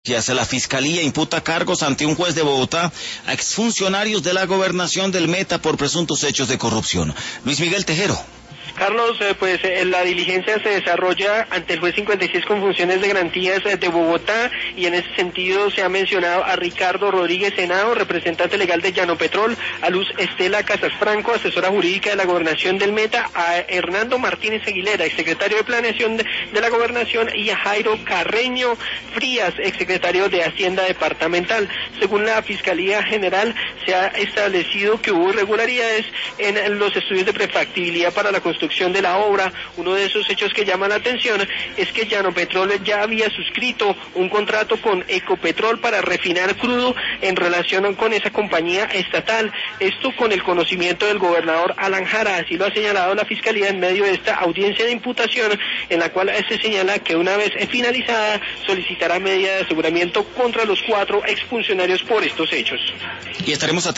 La Fiscalía imputa cargos ante un juez de Bogotá a exfuncionarios de la gobernación del Meta por presuntos hechos de corrupción. Luis Miguel Tejero. Carlos, la diligencia se desarrolla ante el juez 56 con funciones de garantías de Bogotá, y en ese sentido se ha mencionado a Ricardo Rodríguez Henao, representante legal de Llanopetrol, a Luz Estela Casas Franco, asesora jurídica de la gobernación del Meta, a Hernando Martínez Aguilera, exsecretario de Planeación de la gobernación, y a Jairo Carreño Frías, exsecretario de Hacienda departamental. Según la Fiscalía General, se ha establecido que hubo irregularidades en los estudios de prefactibilidad para la construcción de la obra. Uno de esos hechos que llama la atención es que Llanopetrol ya había suscrito un contrato con Ecopetrol para refinar crudo en relación con esa compañía estatal. Esto con el conocimiento del gobernador Alan Jara, así lo ha señalado la Fiscalía en medio de esta audiencia de imputación, en la cual se señala que una vez finalizada solicitará medida de aseguramiento contra los 4 exfuncionarios por estos hechos. Y estaremos atentos